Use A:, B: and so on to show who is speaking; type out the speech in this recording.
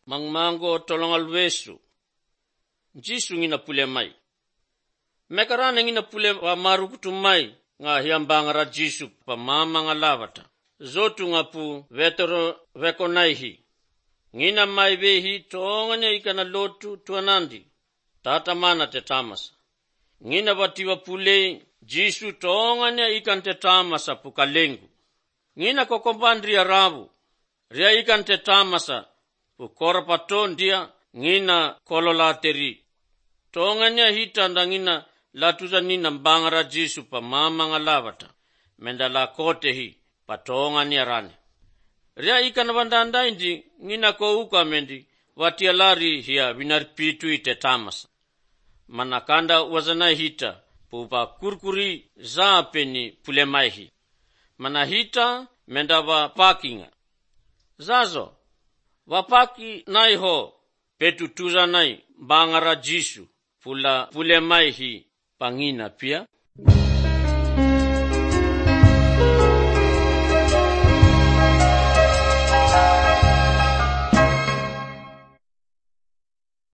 A: mangmango tolongal wesu jisu ngina pule mai mekarana ngina pule wa marukutu mai nga hiambangara jisu pa mama nga lavata zotu ngapu vetoro vekonaihi ngina mai vehi tonganya ikana lotu tuanandi tata mana te tamasa ngina batiwa pule jisu tonganya ikan te tamasa pukalengu ngina kokombandria rabu ria ikan te tamasa pukorapaton dia ngina kololateri tonganya hitanda ngina latuzanina mbangara jisu pa mama nga lavata mendala kotehi patonganya rane ria ikan bandanda indi ngina ko uka mendi watia lari hiya vinarpitu ite tamasa manakanda wazana hita pupa kurkuri zapeni pulemaihi manahita menda wa pakinga zazo wapaki naiho petu tuzanai bangara jisu pulemaihi pangina pia